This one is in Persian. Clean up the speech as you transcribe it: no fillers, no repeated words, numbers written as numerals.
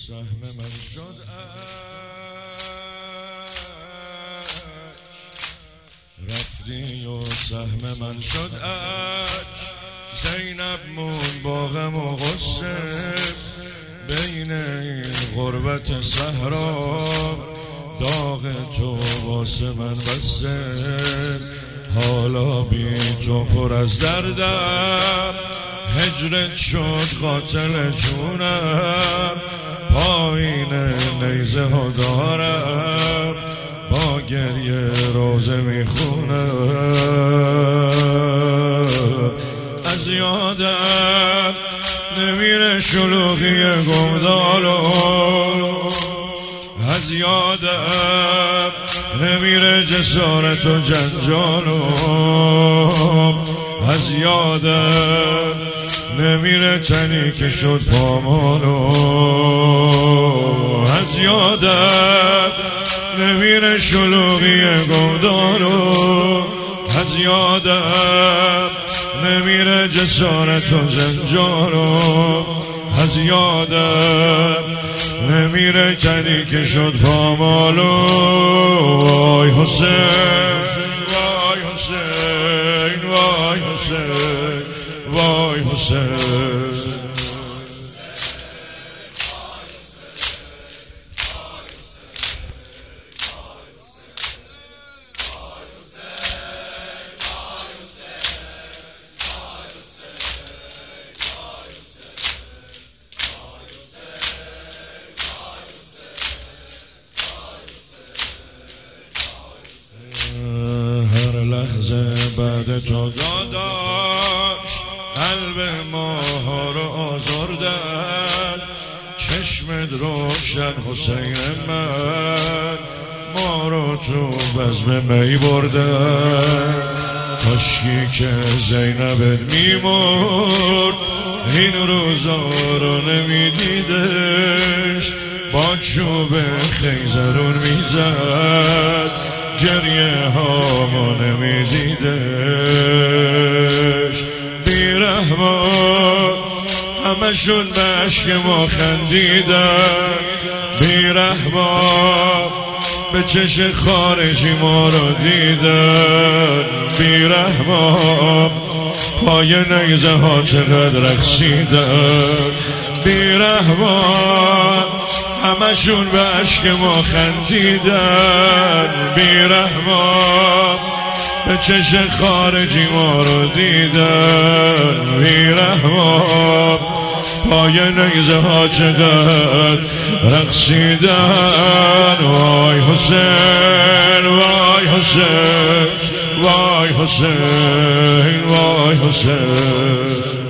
سهم من شد رفتی و سهم من شد زینب مون با غم و غصه بین این غربت صحرا داغ تو واسه من بسه حالا بی تو پر از دردم هجرت شد قاتل جونم پایین نیزه ها دارم با گریه روزه میخونم از یادم نمیره شلوغی گمدالو از یادم نمیره جسارت و جنجالو از یادم نمیره تنی که شد پامالو از یادم نمیره شلوغی گمدالو از یادم نمیره جسارت و زنجارو از یادم نمیره تنی که شد پامالو وای حسین وای حسین وای حسین وای حسین بعد تو داداش قلب ماها رو آزردن چشمت روشن حسین من ما رو تو بزم می بردن کاشکی که زینبت میمرد این روزا رو نمیدیدش با چوب خیزرون میزد گریه ها ما نمیدیدش بیرحمان همشون به عشق ما خندیدن بیرحمان به چش خارجی ما رو دیدن بیرحمان پای نیزه ها چقدر رقصیدن بیرحمان همشون به عشق ما خندیدن بیرحمان به چش خارجی ما رو دیدن بیرحمان پای نیزه ها چقدر رقصیدن وای حسین وای حسین وای حسین وای حسین